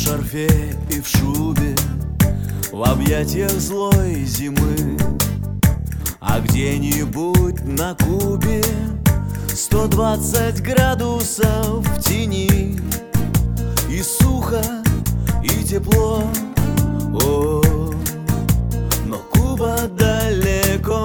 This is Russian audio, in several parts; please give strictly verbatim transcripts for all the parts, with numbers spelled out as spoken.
шарфе и в шубе, в объятиях злой зимы. А где-нибудь на Кубе сто двадцать градусов в тени, и сухо, и тепло. О, но Куба далеко.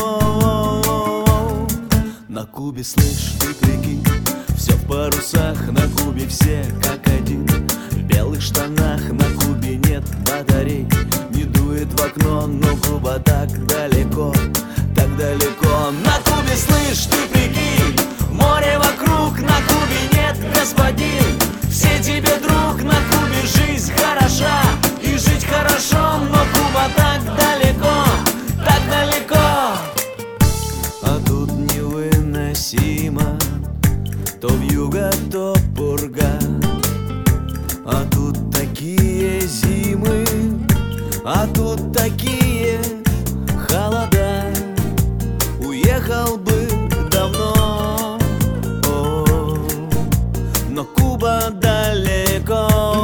На Кубе, слышь, ты прикинь, все в парусах, на Кубе все как один. В белых штанах на Кубе нет батарей, не дует в окно, но Куба так далеко, так далеко. На Кубе, слышь, ты прикинь, море вокруг, на Кубе нет господин. Все тебе друг, на Кубе жизнь хороша, и жить хорошо, но Куба так далеко, так далеко. А тут невыносимо, то вьюга, то пурга. А тут такие зимы, а тут такие холода. Уехал бы давно, о, но Куба далеко.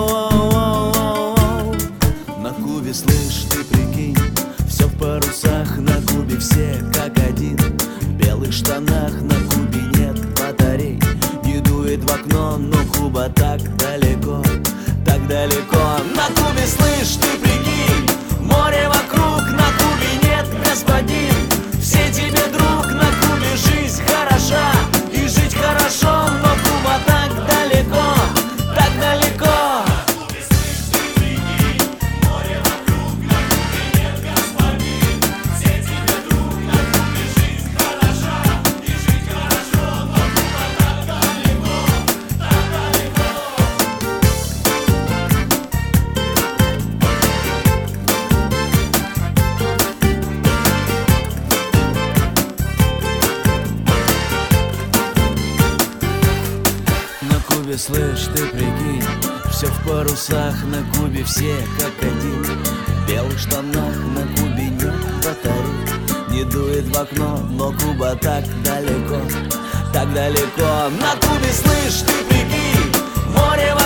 На Кубе, слышь, ты прикинь, все в парусах, на Кубе все как один. В белых штанах на Кубе нет батарей, не дует в окно, но Куба так далеко, так далеко. На Кубе, слышь, ты прикинь, море вокруг, на Кубе нет господин. Все тебе друг, на Кубе жизнь хороша, и жить хорошо, но Куба так далеко, так далеко. Слышь, ты прикинь, все в парусах, на Кубе все как один. В белых штанах на Кубе нет батарей, не дует в окно, но Куба так далеко, так далеко. На Кубе, слышь, ты прикинь, море